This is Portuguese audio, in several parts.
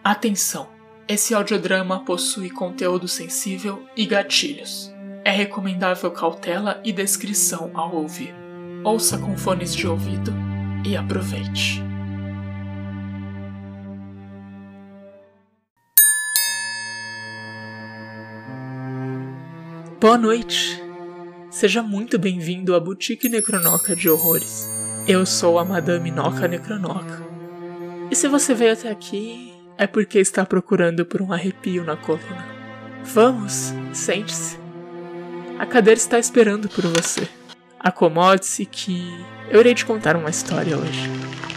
Atenção! Esse audiodrama possui conteúdo sensível e gatilhos. É recomendável cautela e descrição ao ouvir. Ouça com fones de ouvido e aproveite. Boa noite! Seja muito bem-vindo à Boutique Necronoca de Horrores. Eu sou a Madame Noca Necronoca. E se você veio até aqui, é porque está procurando por um arrepio na coluna. Vamos, sente-se. A cadeira está esperando por você. Acomode-se que eu irei te contar uma história hoje.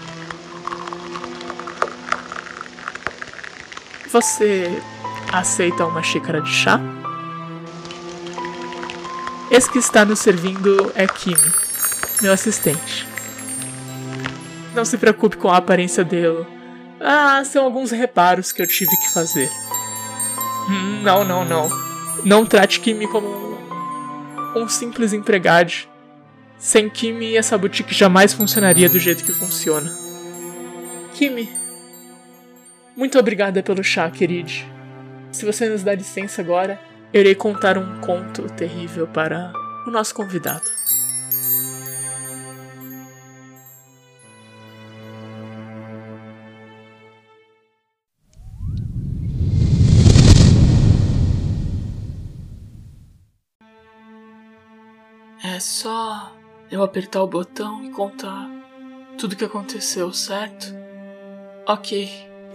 Você aceita uma xícara de chá? Esse que está nos servindo é Kimi, meu assistente. Não se preocupe com a aparência dele. São alguns reparos que eu tive que fazer. Não. Não trate Kimi como um simples empregado. Sem Kimi, essa boutique jamais funcionaria do jeito que funciona. Kimi, muito obrigada pelo chá, querido. Se você nos dá licença agora, eu irei contar um conto terrível para o nosso convidado. É só eu apertar o botão e contar tudo o que aconteceu, certo? Ok.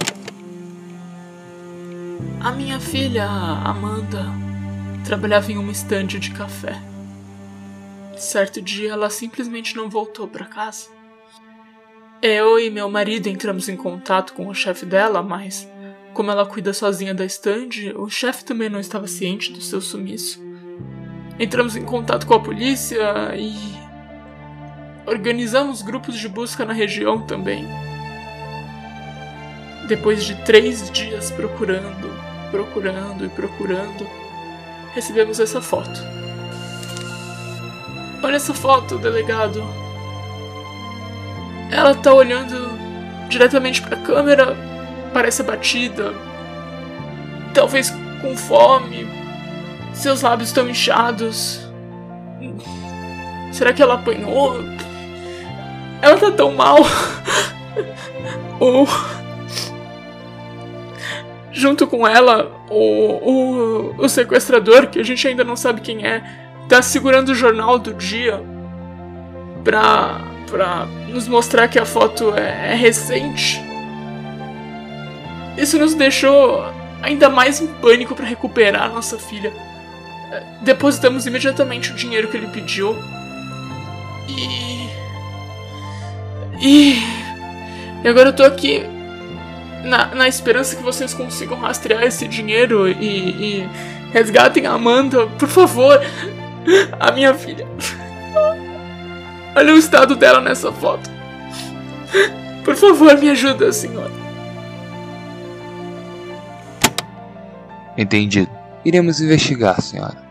A minha filha, Amanda, trabalhava em uma estande de café. Certo dia, ela simplesmente não voltou para casa. Eu e meu marido entramos em contato com o chefe dela, mas como ela cuida sozinha da estande, o chefe também não estava ciente do seu sumiço. Entramos em contato com a polícia e organizamos grupos de busca na região também. Depois de 3 dias procurando, recebemos essa foto. Olha essa foto, delegado. Ela tá olhando diretamente pra câmera, parece abatida, talvez com fome. Seus lábios estão inchados. Será que ela apanhou? Ela tá tão mal. Junto com ela, o sequestrador, que a gente ainda não sabe quem é, tá segurando o jornal do dia pra nos mostrar que a foto é recente. Isso nos deixou ainda mais em pânico pra recuperar a nossa filha. Depositamos imediatamente o dinheiro que ele pediu. E agora eu tô aqui na esperança que vocês consigam rastrear esse dinheiro e resgatem a Amanda, por favor. A minha filha. Olha o estado dela nessa foto. Por favor, me ajuda, senhor. Entendido. Iremos investigar, senhora.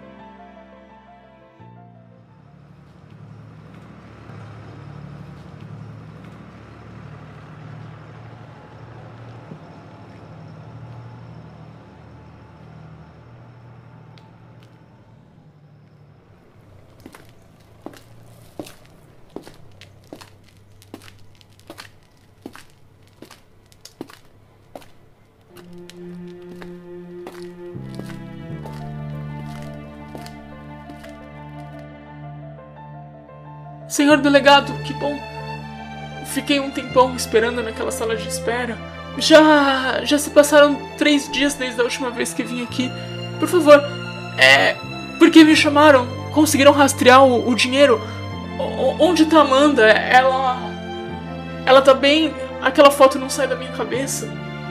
Senhor delegado, que bom. Fiquei um tempão esperando naquela sala de espera. Já se passaram 3 dias desde a última vez que vim aqui. Por favor, por que me chamaram? Conseguiram rastrear o dinheiro? Onde tá Amanda? Ela tá bem? Aquela foto não sai da minha cabeça.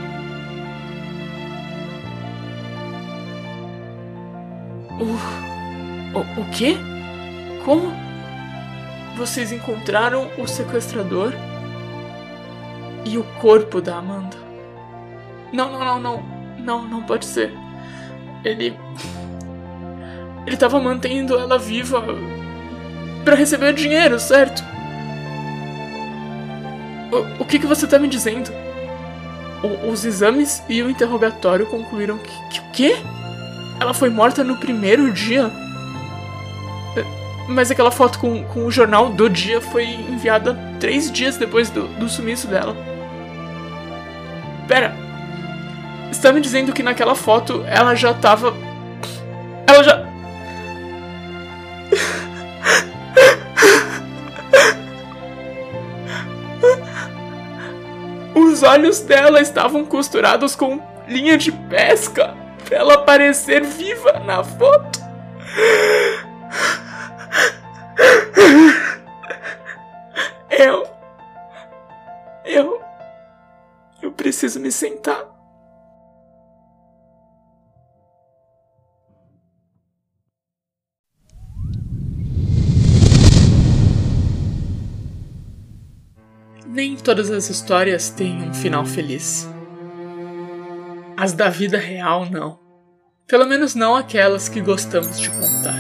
O quê? Como? Vocês encontraram o sequestrador e o corpo da Amanda? Não pode ser. Ele tava mantendo ela viva pra receber dinheiro, certo? O que você tá me dizendo? Os exames e o interrogatório concluíram que o quê? Ela foi morta no primeiro dia? Mas aquela foto com o jornal do dia foi enviada 3 dias depois do sumiço dela. Pera. Você tá me dizendo que naquela foto ela já tava... Ela já... Os olhos dela estavam costurados com linha de pesca pra ela parecer viva na foto. Eu preciso me sentar. Nem todas as histórias têm um final feliz. As da vida real, não. Pelo menos não aquelas que gostamos de contar.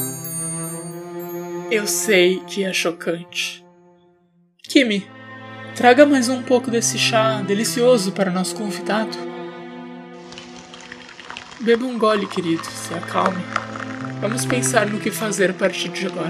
Eu sei que é chocante. Kimi, traga mais um pouco desse chá delicioso para nosso convidado. Beba um gole, querido, se acalme. Vamos pensar no que fazer a partir de agora.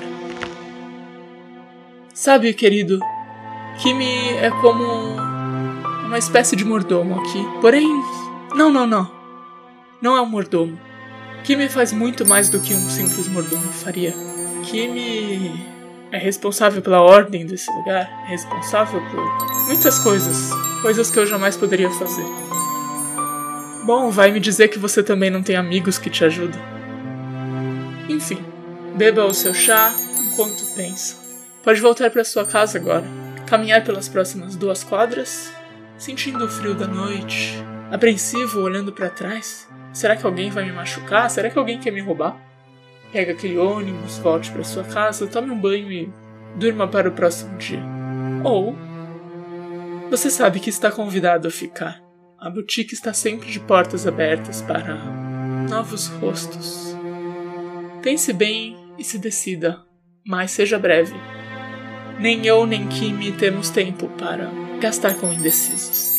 Sabe, querido, Kimi é como uma espécie de mordomo aqui. Porém, não. Não é um mordomo. Kimi faz muito mais do que um simples mordomo faria. Kimi é responsável pela ordem desse lugar. É responsável por muitas coisas. Coisas que eu jamais poderia fazer. Bom, vai me dizer que você também não tem amigos que te ajudam. Enfim, beba o seu chá enquanto pensa. Pode voltar para sua casa agora. Caminhar pelas próximas 2 quadras, sentindo o frio da noite, apreensivo, olhando para trás. Será que alguém vai me machucar? Será que alguém quer me roubar? Pega aquele ônibus, volte para sua casa, tome um banho e durma para o próximo dia. Ou você sabe que está convidado a ficar. A boutique está sempre de portas abertas para novos rostos. Pense bem e se decida, mas seja breve. Nem eu nem Kimi temos tempo para gastar com indecisos.